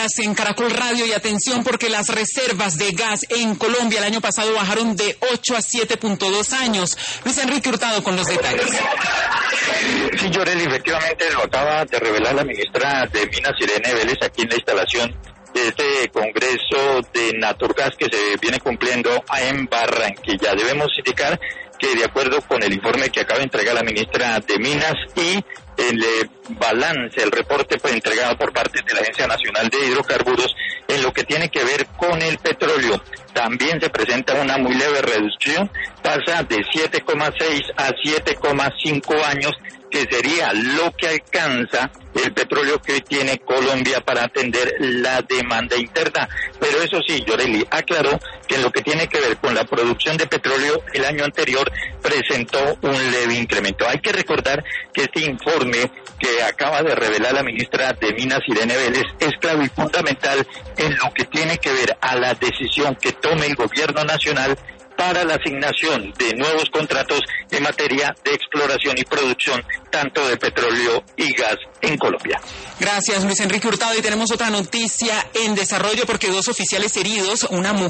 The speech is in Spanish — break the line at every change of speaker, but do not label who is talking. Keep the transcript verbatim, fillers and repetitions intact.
Estás en Caracol Radio y atención porque las reservas de gas en Colombia el año pasado bajaron de ocho a siete punto dos años. Luis Enrique Hurtado con los detalles.
Sí, Yoreli, efectivamente lo acaba de revelar la ministra de Minas, Irene Vélez, aquí en la instalación de este congreso de Naturgas que se viene cumpliendo en Barranquilla. Debemos indicar que de acuerdo con el informe que acaba de entregar la ministra de Minas y el eh, balance, el reporte pues, entregado por parte de la Agencia Nacional de Hidrocarburos en lo que tiene que ver con el petróleo, también se presenta una muy leve reducción, pasa de siete coma seis a siete coma cinco años, que sería lo que alcanza el petróleo que hoy tiene Colombia para atender la demanda interna. Pero eso sí, Yoreli aclaró que en lo que tiene que ver con la producción de petróleo, el año anterior presentó un leve incremento. Hay que recordar que este informe que acaba de revelar la ministra de Minas, Irene Vélez, es clave y fundamental en lo que tiene que ver a la decisión que tome el gobierno nacional para la asignación de nuevos contratos en materia de exploración y producción tanto de petróleo y gas en Colombia.
Gracias, Luis Enrique Hurtado. Y tenemos otra noticia en desarrollo porque dos oficiales heridos, una mujer